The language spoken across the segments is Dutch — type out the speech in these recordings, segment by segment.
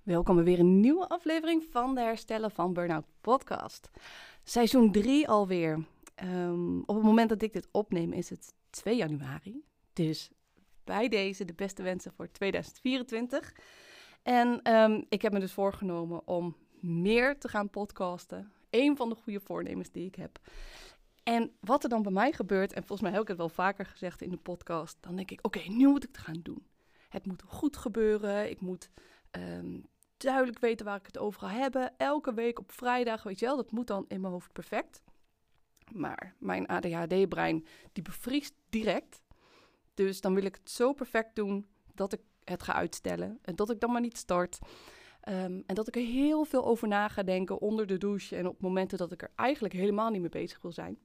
Welkom bij weer een nieuwe aflevering van de Herstellen van Burnout podcast. Seizoen 3 alweer. Op het moment dat ik dit opneem is het 2 januari. Dus bij deze de beste wensen voor 2024. En ik heb me dus voorgenomen om meer te gaan podcasten. Eén van de goede voornemens die ik heb. En wat er dan bij mij gebeurt, en volgens mij heb ik het wel vaker gezegd in de podcast, dan denk ik, oké, nu moet ik het gaan doen. Het moet goed gebeuren, ik moet duidelijk weten waar ik het over ga hebben. Elke week op vrijdag, weet je wel, dat moet dan in mijn hoofd perfect. Maar mijn ADHD-brein, die bevriest direct. Dus dan wil ik het zo perfect doen dat ik het ga uitstellen. En dat ik dan maar niet start. En dat ik er heel veel over na ga denken onder de douche. En op momenten dat ik er eigenlijk helemaal niet mee bezig wil zijn.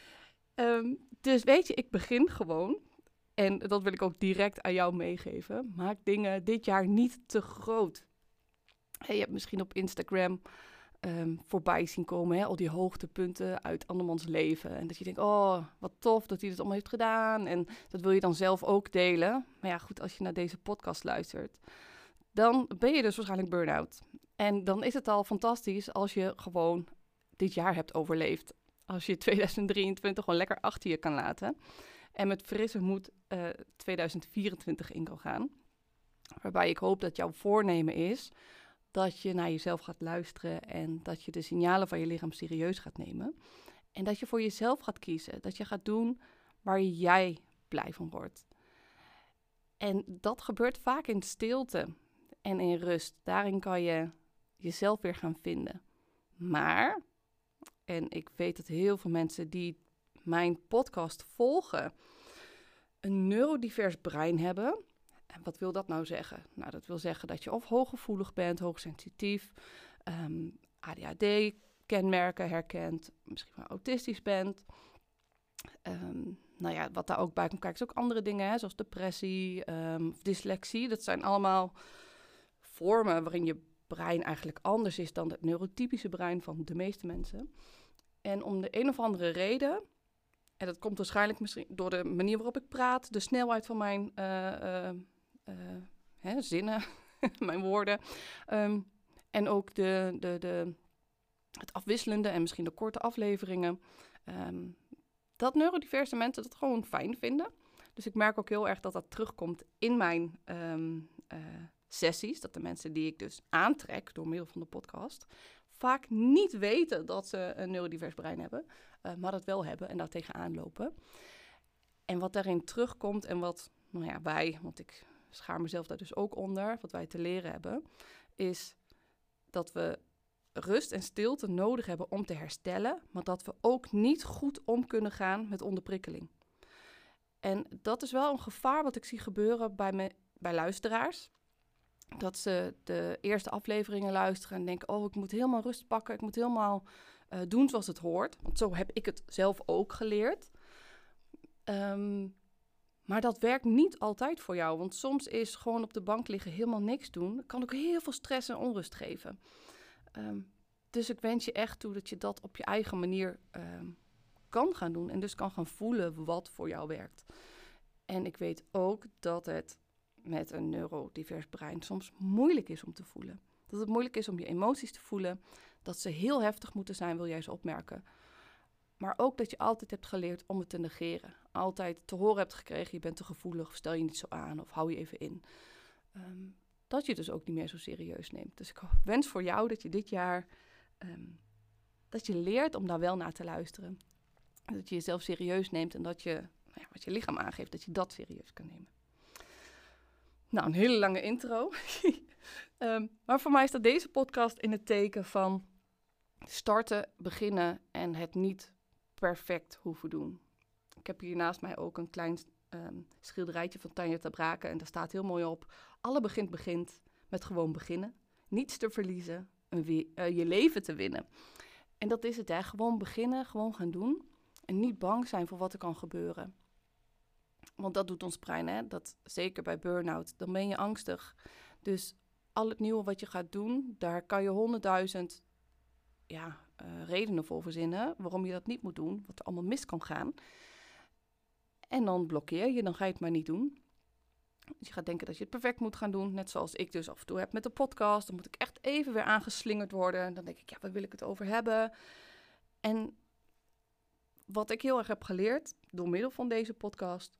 Dus weet je, ik begin gewoon. En dat wil ik ook direct aan jou meegeven. Maak dingen dit jaar niet te groot. Hey, je hebt misschien op Instagram voorbij zien komen, hè, al die hoogtepunten uit andermans leven. En dat je denkt, oh, wat tof dat hij dat allemaal heeft gedaan. En dat wil je dan zelf ook delen. Maar ja, goed, als je naar deze podcast luistert, dan ben je dus waarschijnlijk burn-out. En dan is het al fantastisch als je gewoon dit jaar hebt overleefd. Als je 2023 gewoon lekker achter je kan laten. En met frisse moed 2024 in kan gaan. Waarbij ik hoop dat jouw voornemen is dat je naar jezelf gaat luisteren en dat je de signalen van je lichaam serieus gaat nemen. En dat je voor jezelf gaat kiezen. Dat je gaat doen waar jij blij van wordt. En dat gebeurt vaak in stilte en in rust. Daarin kan je jezelf weer gaan vinden. Maar, en ik weet dat heel veel mensen die mijn podcast volgen een neurodivers brein hebben. En wat wil dat nou zeggen? Nou, dat wil zeggen dat je of hooggevoelig bent, hoogsensitief, ADHD-kenmerken herkent, misschien wel autistisch bent. Nou ja, wat daar ook bij komt kijken is ook andere dingen, hè, zoals depressie, dyslexie. Dat zijn allemaal vormen waarin je brein eigenlijk anders is dan het neurotypische brein van de meeste mensen. En om de een of andere reden, en dat komt waarschijnlijk misschien door de manier waarop ik praat, de snelheid van mijn zinnen, mijn woorden. En ook het afwisselende en misschien de korte afleveringen. Dat neurodiverse mensen dat gewoon fijn vinden. Dus ik merk ook heel erg dat dat terugkomt in mijn sessies. Dat de mensen die ik dus aantrek door middel van de podcast vaak niet weten dat ze een neurodivers brein hebben. Maar dat wel hebben en daar tegenaan lopen. En wat daarin terugkomt en wat wij, want ik schaar mezelf daar dus ook onder, wat wij te leren hebben, is dat we rust en stilte nodig hebben om te herstellen, maar dat we ook niet goed om kunnen gaan met onderprikkeling. En dat is wel een gevaar wat ik zie gebeuren bij luisteraars. Dat ze de eerste afleveringen luisteren en denken, oh, ik moet helemaal rust pakken, ik moet helemaal doen zoals het hoort. Want zo heb ik het zelf ook geleerd. Maar dat werkt niet altijd voor jou. Want soms is gewoon op de bank liggen helemaal niks doen. Kan ook heel veel stress en onrust geven. Dus ik wens je echt toe dat je dat op je eigen manier kan gaan doen. En dus kan gaan voelen wat voor jou werkt. En ik weet ook dat het met een neurodivers brein soms moeilijk is om te voelen. Dat het moeilijk is om je emoties te voelen. Dat ze heel heftig moeten zijn, wil jij ze opmerken. Maar ook dat je altijd hebt geleerd om het te negeren. Altijd te horen hebt gekregen, je bent te gevoelig, of stel je niet zo aan, of hou je even in. Dat je dus ook niet meer zo serieus neemt. Dus ik wens voor jou dat je dit jaar, dat je leert om daar wel naar te luisteren. Dat je jezelf serieus neemt en dat je, wat je lichaam aangeeft, dat je dat serieus kan nemen. Nou, een hele lange intro. Maar voor mij staat deze podcast in het teken van starten, beginnen en het niet perfect hoeven doen. Ik heb hier naast mij ook een klein schilderijtje van Tanja ter Brake en daar staat heel mooi op: alle begint met gewoon beginnen. Niets te verliezen, je leven te winnen. En dat is het, hè. Gewoon beginnen, gewoon gaan doen en niet bang zijn voor wat er kan gebeuren. Want dat doet ons brein, hè. Dat, zeker bij burn-out, dan ben je angstig. Dus al het nieuwe wat je gaat doen, daar kan je 100.000 redenen voor verzinnen waarom je dat niet moet doen, wat er allemaal mis kan gaan. En dan blokkeer je, dan ga je het maar niet doen. Dus je gaat denken dat je het perfect moet gaan doen. Net zoals ik dus af en toe heb met de podcast. Dan moet ik echt even weer aangeslingerd worden. Dan denk ik, ja, waar wil ik het over hebben? En wat ik heel erg heb geleerd door middel van deze podcast,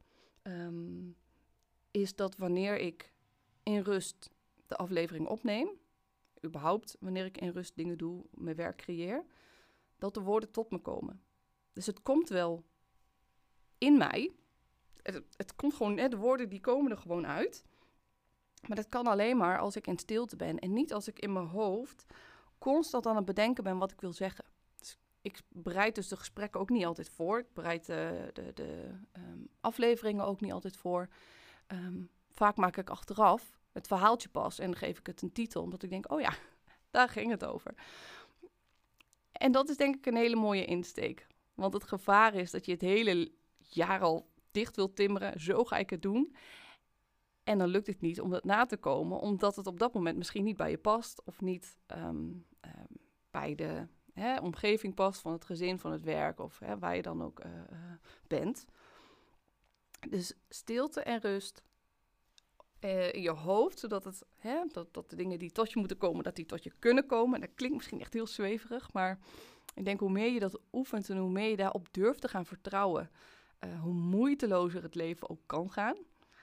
is dat wanneer ik in rust de aflevering opneem, überhaupt wanneer ik in rust dingen doe, mijn werk creëer, dat de woorden tot me komen. Dus het komt wel in mij. Het komt gewoon, de woorden die komen er gewoon uit. Maar dat kan alleen maar als ik in stilte ben. En niet als ik in mijn hoofd constant aan het bedenken ben wat ik wil zeggen. Dus ik bereid dus de gesprekken ook niet altijd voor. Ik bereid de afleveringen ook niet altijd voor. Vaak maak ik achteraf het verhaaltje pas en dan geef ik het een titel. Omdat ik denk, oh ja, daar ging het over. En dat is denk ik een hele mooie insteek. Want het gevaar is dat je het hele jaar al dicht wilt timmeren. Zo ga ik het doen. En dan lukt het niet om het na te komen. Omdat het op dat moment misschien niet bij je past. Of niet bij de omgeving past van het gezin, van het werk. Of waar je dan ook bent. Dus stilte en rust in je hoofd. Zodat dat de dingen die tot je moeten komen, dat die tot je kunnen komen. En dat klinkt misschien echt heel zweverig. Maar ik denk hoe meer je dat oefent en hoe meer je daarop durft te gaan vertrouwen. Hoe moeitelozer het leven ook kan gaan.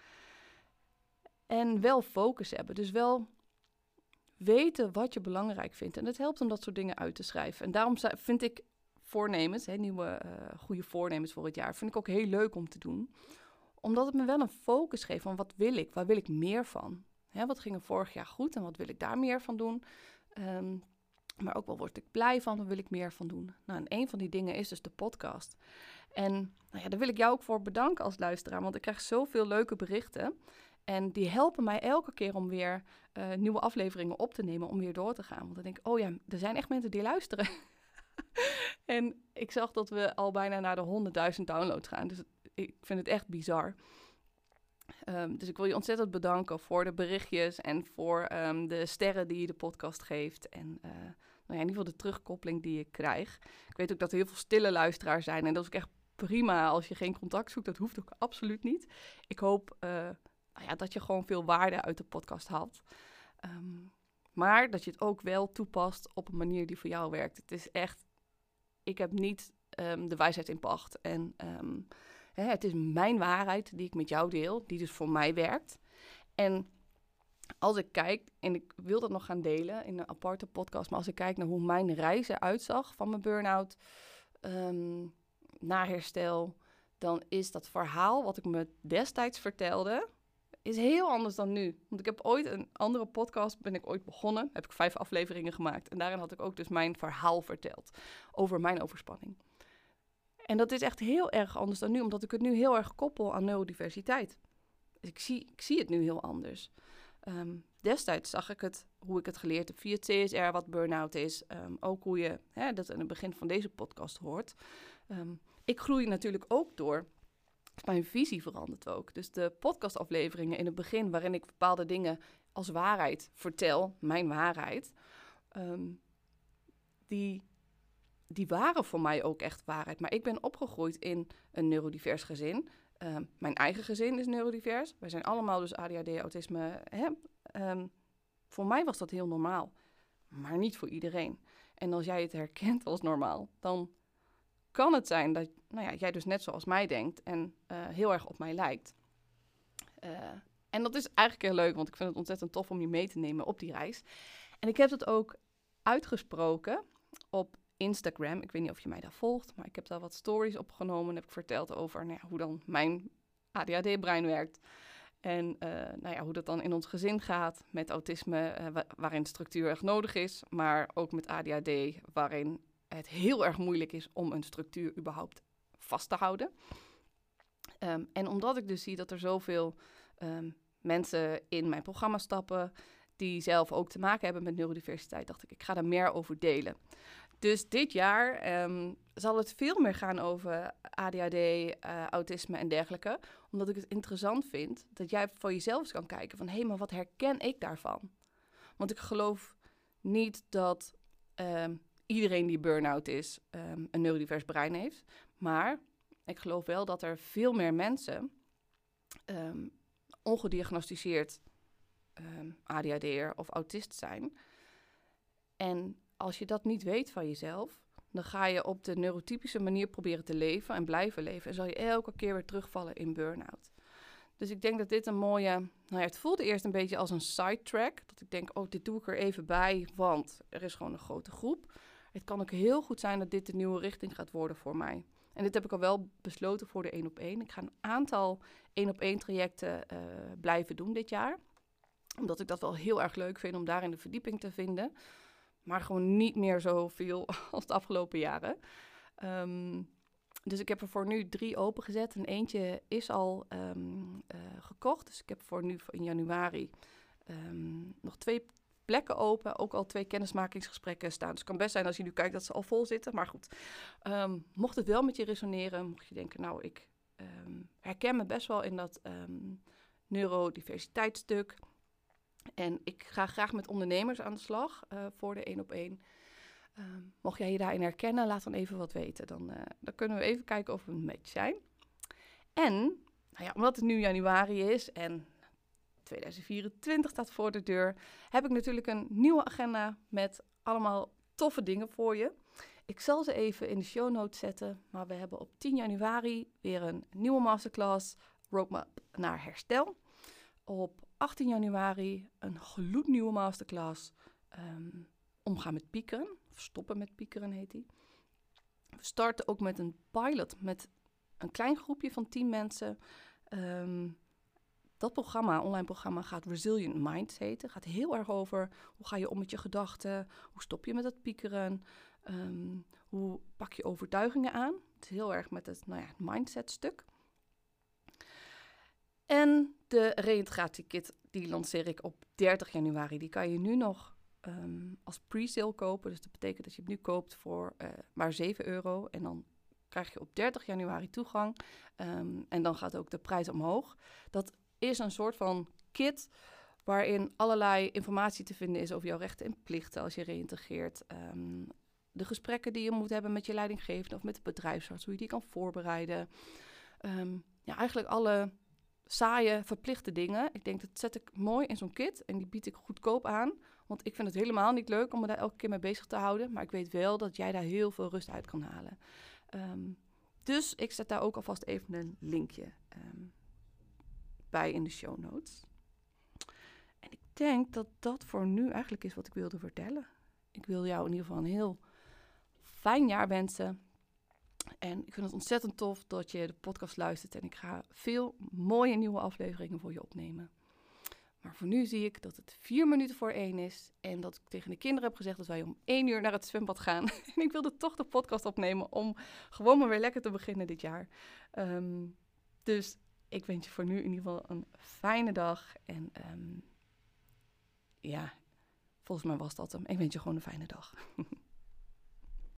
En wel focus hebben. Dus wel weten wat je belangrijk vindt. En het helpt om dat soort dingen uit te schrijven. En daarom vind ik voornemens, nieuwe goede voornemens voor het jaar, vind ik ook heel leuk om te doen. Omdat het me wel een focus geeft van wat wil ik? Waar wil ik meer van? Wat ging er vorig jaar goed en wat wil ik daar meer van doen? Maar ook wel word ik blij van, waar wil ik meer van doen? Nou, en een van die dingen is dus de podcast. En daar wil ik jou ook voor bedanken als luisteraar. Want ik krijg zoveel leuke berichten. En die helpen mij elke keer om weer nieuwe afleveringen op te nemen, om weer door te gaan. Want dan denk ik, oh ja, er zijn echt mensen die luisteren. En ik zag dat we al bijna naar de 100.000 downloads gaan. Dus ik vind het echt bizar. Dus ik wil je ontzettend bedanken voor de berichtjes en voor de sterren die je de podcast geeft. En in ieder geval de terugkoppeling die ik krijg. Ik weet ook dat er heel veel stille luisteraars zijn. En dat is ook echt prima als je geen contact zoekt. Dat hoeft ook absoluut niet. Ik hoop dat je gewoon veel waarde uit de podcast haalt. Maar dat je het ook wel toepast op een manier die voor jou werkt. Het is echt, ik heb niet de wijsheid in pacht. En het is mijn waarheid die ik met jou deel, die dus voor mij werkt. En als ik kijk, en ik wil dat nog gaan delen in een aparte podcast, maar als ik kijk naar hoe mijn reis eruit zag van mijn burn-out naar herstel, dan is dat verhaal wat ik me destijds vertelde, is heel anders dan nu. Want ik heb ooit een andere podcast, ben ik ooit begonnen, heb ik 5 afleveringen gemaakt. En daarin had ik ook dus mijn verhaal verteld over mijn overspanning. En dat is echt heel erg anders dan nu, omdat ik het nu heel erg koppel aan neurodiversiteit. Dus ik zie het nu heel anders. Destijds zag ik het, hoe ik het geleerd heb via CSR, wat burn-out is. Ook hoe je dat in het begin van deze podcast hoort. Ik groei natuurlijk ook door. Dus mijn visie verandert ook. Dus de podcastafleveringen in het begin, waarin ik bepaalde dingen als waarheid vertel, mijn waarheid, die waren voor mij ook echt waarheid. Maar ik ben opgegroeid in een neurodivers gezin. Mijn eigen gezin is neurodivers. Wij zijn allemaal dus ADHD, autisme. Voor mij was dat heel normaal. Maar niet voor iedereen. En als jij het herkent als normaal, dan kan het zijn dat jij dus net zoals mij denkt en heel erg op mij lijkt. En dat is eigenlijk heel leuk, want ik vind het ontzettend tof om je mee te nemen op die reis. En ik heb het ook uitgesproken op Instagram. Ik weet niet of je mij daar volgt, maar ik heb daar wat stories opgenomen en heb ik verteld over hoe dan mijn ADHD-brein werkt. En hoe dat dan in ons gezin gaat met autisme, waarin structuur echt nodig is, maar ook met ADHD, waarin het heel erg moeilijk is om een structuur überhaupt vast te houden. En omdat ik dus zie dat er zoveel mensen in mijn programma stappen die zelf ook te maken hebben met neurodiversiteit, dacht ik ga daar meer over delen. Dus dit jaar zal het veel meer gaan over ADHD, autisme en dergelijke. Omdat ik het interessant vind dat jij voor jezelf eens kan kijken van maar wat herken ik daarvan? Want ik geloof niet dat iedereen die burn-out is een neurodivers brein heeft. Maar ik geloof wel dat er veel meer mensen ongediagnosticeerd ADHD'er of autist zijn. En als je dat niet weet van jezelf, dan ga je op de neurotypische manier proberen te leven en blijven leven. En zal je elke keer weer terugvallen in burn-out. Dus ik denk dat dit een mooie... het voelde eerst een beetje als een sidetrack. Dat ik denk, dit doe ik er even bij, want er is gewoon een grote groep. Het kan ook heel goed zijn dat dit de nieuwe richting gaat worden voor mij. En dit heb ik al wel besloten voor de 1-op-1. Ik ga een aantal 1-op-1 trajecten blijven doen dit jaar. Omdat ik dat wel heel erg leuk vind om daarin de verdieping te vinden. Maar gewoon niet meer zoveel als de afgelopen jaren. Dus ik heb er voor nu 3 opengezet. En eentje is al gekocht. Dus ik heb voor nu in januari nog 2 plekken open. Ook al 2 kennismakingsgesprekken staan. Dus het kan best zijn als je nu kijkt dat ze al vol zitten. Maar goed, mocht het wel met je resoneren. Mocht je denken, ik herken me best wel in dat neurodiversiteitsstuk. En ik ga graag met ondernemers aan de slag voor de 1-op-1. Mocht jij je daarin herkennen, laat dan even wat weten. Dan kunnen we even kijken of we een match zijn. En, omdat het nu januari is en 2024 staat voor de deur, heb ik natuurlijk een nieuwe agenda met allemaal toffe dingen voor je. Ik zal ze even in de show notes zetten, maar we hebben op 10 januari weer een nieuwe masterclass, Roadmap naar herstel. Op 18 januari een gloednieuwe masterclass, Omgaan met piekeren, of stoppen met piekeren heet die. We starten ook met een pilot met een klein groepje van 10 mensen. Dat online programma, gaat Resilient Minds heten. Gaat heel erg over hoe ga je om met je gedachten, hoe stop je met het piekeren, hoe pak je overtuigingen aan. Het is heel erg met het mindset stuk. En de reïntegratiekit, die lanceer ik op 30 januari. Die kan je nu nog als pre-sale kopen. Dus dat betekent dat je het nu koopt voor maar €7. En dan krijg je op 30 januari toegang. En dan gaat ook de prijs omhoog. Dat is een soort van kit waarin allerlei informatie te vinden is over jouw rechten en plichten als je reïntegreert. De gesprekken die je moet hebben met je leidinggevende of met de bedrijfsarts, hoe je die kan voorbereiden. Eigenlijk alle saaie, verplichte dingen. Ik denk, dat zet ik mooi in zo'n kit en die bied ik goedkoop aan. Want ik vind het helemaal niet leuk om me daar elke keer mee bezig te houden. Maar ik weet wel dat jij daar heel veel rust uit kan halen. Dus ik zet daar ook alvast even een linkje bij in de show notes. En ik denk dat dat voor nu eigenlijk is wat ik wilde vertellen. Ik wil jou in ieder geval een heel fijn jaar wensen. En ik vind het ontzettend tof dat je de podcast luistert. En ik ga veel mooie nieuwe afleveringen voor je opnemen. Maar voor nu zie ik dat het 4 minuten voor 1 is. En dat ik tegen de kinderen heb gezegd dat wij om 1 uur naar het zwembad gaan. En ik wilde toch de podcast opnemen om gewoon maar weer lekker te beginnen dit jaar. Dus ik wens je voor nu in ieder geval een fijne dag. En volgens mij was dat hem. Ik wens je gewoon een fijne dag.